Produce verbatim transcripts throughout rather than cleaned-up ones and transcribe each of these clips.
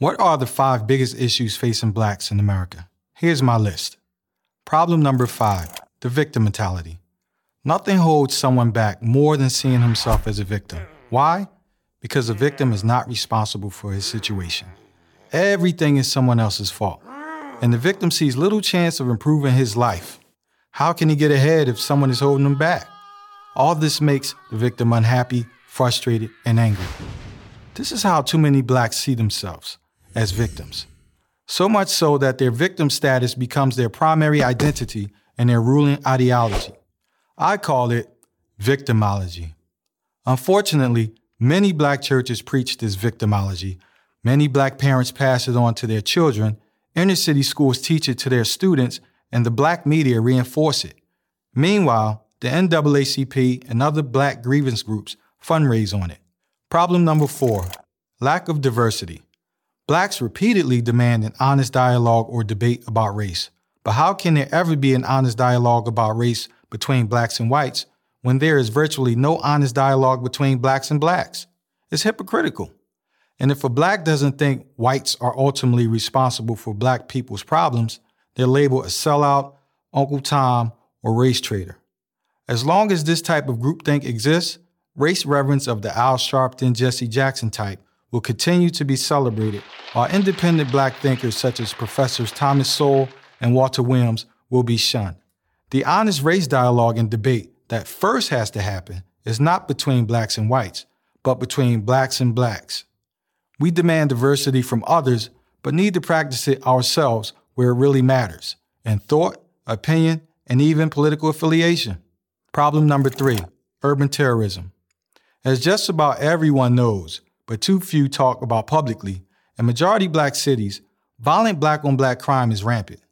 What are the five biggest issues facing blacks in America? Here's my list. Problem number five, the victim mentality. Nothing holds someone back more than seeing himself as a victim. Why? Because the victim is not responsible for his situation. Everything is someone else's fault, and the victim sees little chance of improving his life. How can he get ahead if someone is holding him back? All this makes the victim unhappy, frustrated, and angry. This is how too many blacks see themselves, as victims. So much so that their victim status becomes their primary identity and their ruling ideology. I call it victimology. Unfortunately, many black churches preach this victimology. Many black parents pass it on to their children, inner city schools teach it to their students, and the black media reinforce it. Meanwhile, the N double A C P and other black grievance groups fundraise on it. Problem number four, lack of diversity. Blacks repeatedly demand an honest dialogue or debate about race. But how can there ever be an honest dialogue about race between blacks and whites when there is virtually no honest dialogue between blacks and blacks? It's hypocritical. And if a black doesn't think whites are ultimately responsible for black people's problems, they're labeled a sellout, Uncle Tom, or race traitor. As long as this type of groupthink exists, race reverence of the Al Sharpton, Jesse Jackson type will continue to be celebrated, while independent black thinkers such as Professors Thomas Sowell and Walter Williams will be shunned. The honest race dialogue and debate that first has to happen is not between blacks and whites, but between blacks and blacks. We demand diversity from others, but need to practice it ourselves where it really matters, in thought, opinion, and even political affiliation. Problem number three, urban terrorism. As just about everyone knows, but too few talk about publicly, in majority black cities, violent black-on-black crime is rampant.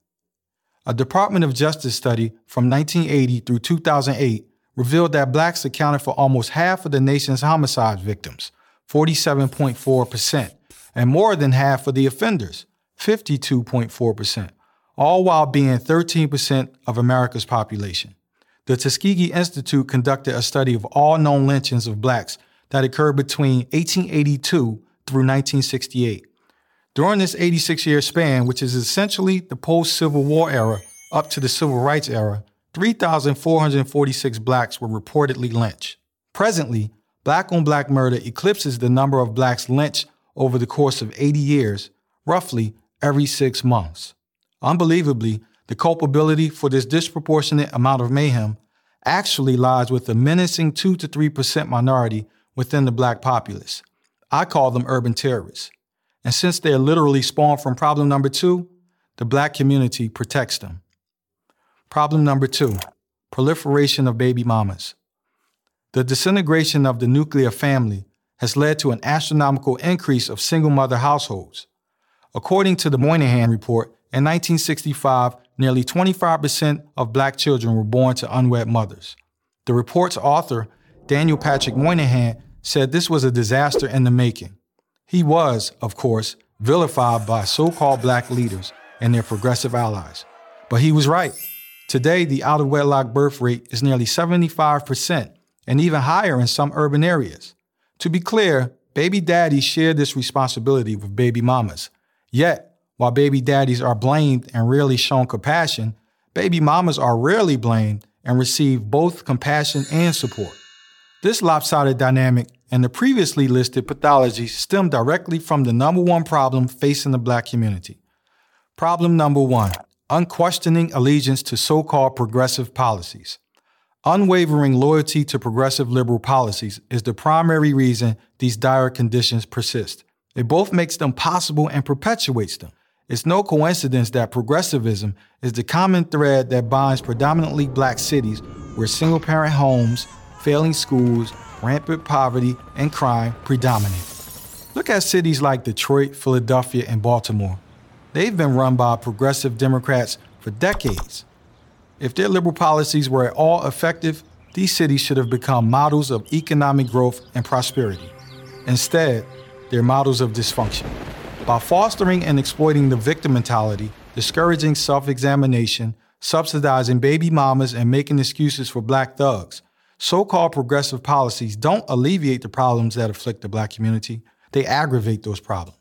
A Department of Justice study from nineteen eighty through two thousand eight revealed that blacks accounted for almost half of the nation's homicide victims, forty-seven point four percent, and more than half of the offenders, fifty-two point four percent, all while being thirteen percent of America's population. The Tuskegee Institute conducted a study of all known lynchings of blacks that occurred between eighteen eighty-two through nineteen sixty-eight. During this eighty-six-year span, which is essentially the post-Civil War era up to the Civil Rights era, three thousand four hundred forty-six blacks were reportedly lynched. Presently, black-on-black murder eclipses the number of blacks lynched over the course of eighty years, roughly every six months. Unbelievably, the culpability for this disproportionate amount of mayhem actually lies with a menacing two to three percent minority within the black populace. I call them urban terrorists. And since they're literally spawned from problem number two, the black community protects them. Problem number two, proliferation of baby mamas. The disintegration of the nuclear family has led to an astronomical increase of single-mother households. According to the Moynihan Report, in nineteen sixty-five, nearly twenty-five percent of black children were born to unwed mothers. The report's author, Daniel Patrick Moynihan, said this was a disaster in the making. He was, of course, vilified by so-called black leaders and their progressive allies. But he was right. Today, the out-of-wedlock birth rate is nearly seventy-five percent and even higher in some urban areas. To be clear, baby daddies share this responsibility with baby mamas. Yet, while baby daddies are blamed and rarely shown compassion, baby mamas are rarely blamed and receive both compassion and support. This lopsided dynamic and the previously listed pathologies stem directly from the number one problem facing the black community. Problem number one, unquestioning allegiance to so-called progressive policies. Unwavering loyalty to progressive liberal policies is the primary reason these dire conditions persist. It both makes them possible and perpetuates them. It's no coincidence that progressivism is the common thread that binds predominantly black cities where single-parent homes, failing schools, rampant poverty, and crime predominate. Look at cities like Detroit, Philadelphia, and Baltimore. They've been run by progressive Democrats for decades. If their liberal policies were at all effective, these cities should have become models of economic growth and prosperity. Instead, they're models of dysfunction. By fostering and exploiting the victim mentality, discouraging self-examination, subsidizing baby mamas, and making excuses for black thugs, so-called progressive policies don't alleviate the problems that afflict the black community. They aggravate those problems.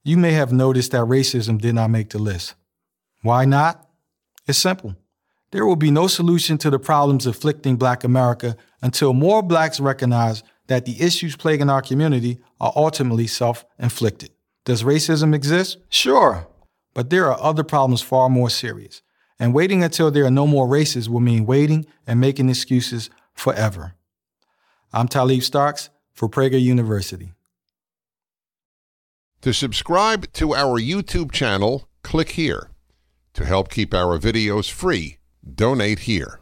You may have noticed that racism did not make the list. Why not? It's simple. There will be no solution to the problems afflicting Black America until more Blacks recognize that the issues plaguing our community are ultimately self-inflicted. Does racism exist? Sure, but there are other problems far more serious. And waiting until there are no more races will mean waiting and making excuses forever. I'm Talib Starks for Prager University. To subscribe to our YouTube channel, click here. To help keep our videos free, donate here.